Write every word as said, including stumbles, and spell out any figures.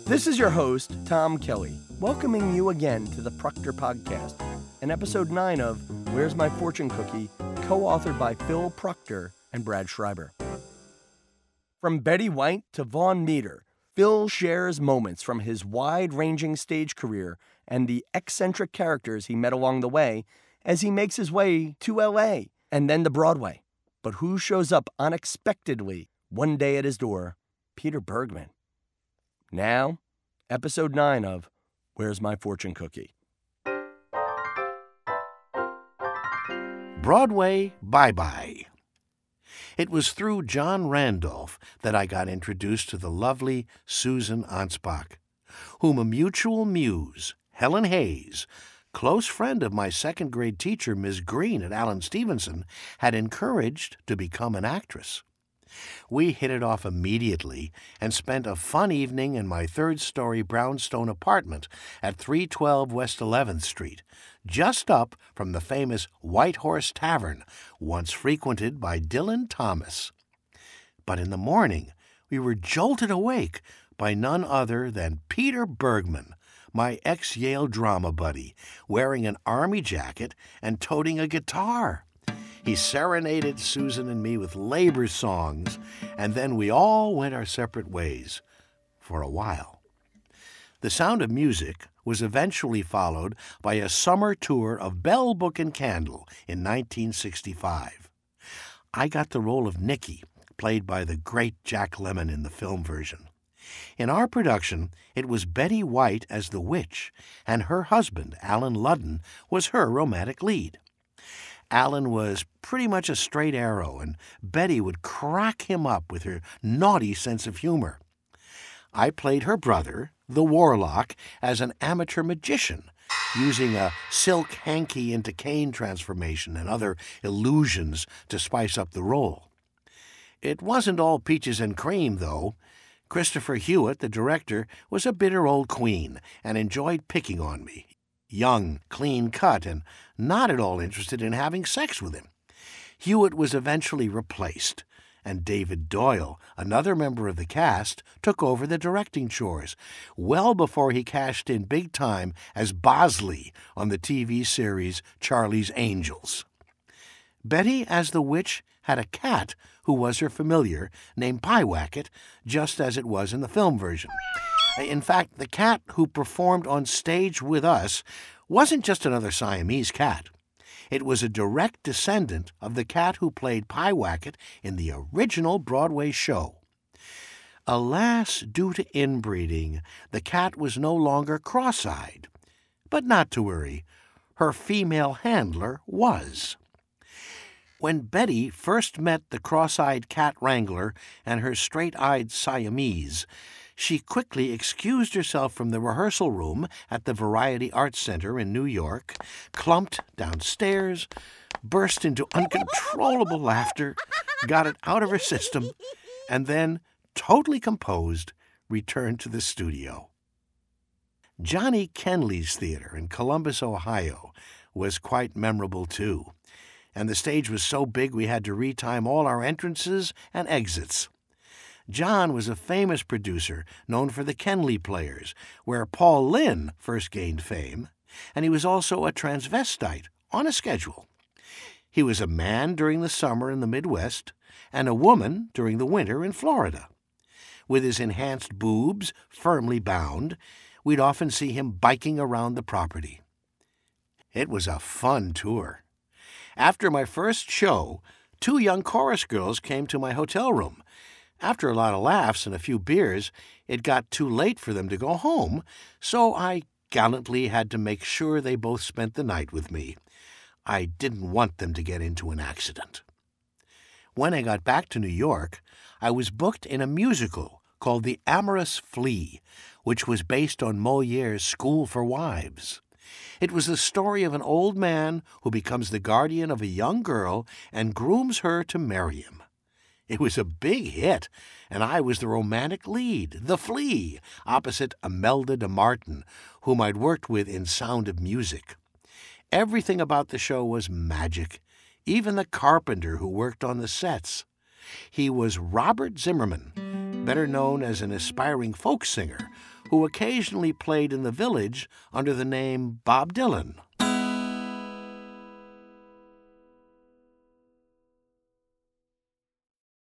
This is your host, Tom Kelly, welcoming you again to the Proctor Podcast, and episode nine of Where's My Fortune Cookie, co-authored by Phil Proctor and Brad Schreiber. From Betty White to Vaughn Meader, Phil shares moments from his wide-ranging stage career and the eccentric characters he met along the way as he makes his way to L A and then to Broadway. But who shows up unexpectedly one day at his door? Peter Bergman. Now, episode nine of Where's My Fortune Cookie? Broadway Bye-Bye. It was through John Randolph that I got introduced to the lovely Susan Ansbach, whom a mutual muse, Helen Hayes, close friend of my second-grade teacher, Miz Green at Allen Stevenson, had encouraged to become an actress. We hit it off immediately and spent a fun evening in my third-story brownstone apartment at three twelve West eleventh Street, just up from the famous White Horse Tavern, once frequented by Dylan Thomas. But in the morning, we were jolted awake by none other than Peter Bergman, my ex-Yale drama buddy, wearing an army jacket and toting a guitar. He serenaded Susan and me with labor songs, and then we all went our separate ways for a while. The Sound of Music was eventually followed by a summer tour of Bell, Book and Candle in nineteen sixty-five. I got the role of Nicky, played by the great Jack Lemmon in the film version. In our production, it was Betty White as the witch, and her husband, Alan Ludden, was her romantic lead. Alan was pretty much a straight arrow, and Betty would crack him up with her naughty sense of humor. I played her brother, the Warlock, as an amateur magician, using a silk hanky into cane transformation and other illusions to spice up the role. It wasn't all peaches and cream, though. Christopher Hewitt, the director, was a bitter old queen and enjoyed picking on me. Young, clean-cut, and not at all interested in having sex with him. Hewitt was eventually replaced, and David Doyle, another member of the cast, took over the directing chores, well before he cashed in big time as Bosley on the T V series Charlie's Angels. Betty, as the witch, had a cat who was her familiar, named Pyewacket, just as it was in the film version. In fact, the cat who performed on stage with us wasn't just another Siamese cat. It was a direct descendant of the cat who played Pyewacket in the original Broadway show. Alas, due to inbreeding, the cat was no longer cross-eyed. But not to worry, her female handler was. When Betty first met the cross-eyed cat wrangler and her straight-eyed Siamese, she quickly excused herself from the rehearsal room at the Variety Arts Center in New York, clumped downstairs, burst into uncontrollable laughter, got it out of her system, and then, totally composed, returned to the studio. Johnny Kenley's Theater in Columbus, Ohio, was quite memorable too, and the stage was so big we had to retime all our entrances and exits. John was a famous producer known for the Kenley Players, where Paul Lynde first gained fame, and he was also a transvestite on a schedule. He was a man during the summer in the Midwest and a woman during the winter in Florida. With his enhanced boobs firmly bound, we'd often see him biking around the property. It was a fun tour. After my first show, two young chorus girls came to my hotel room. After a lot of laughs and a few beers, it got too late for them to go home, so I gallantly had to make sure they both spent the night with me. I didn't want them to get into an accident. When I got back to New York, I was booked in a musical called The Amorous Flea, which was based on Molière's School for Wives. It was the story of an old man who becomes the guardian of a young girl and grooms her to marry him. It was a big hit, and I was the romantic lead, the Flea, opposite Imelda de Martin, whom I'd worked with in Sound of Music. Everything about the show was magic, even the carpenter who worked on the sets. He was Robert Zimmerman, better known as an aspiring folk singer, who occasionally played in the Village under the name Bob Dylan.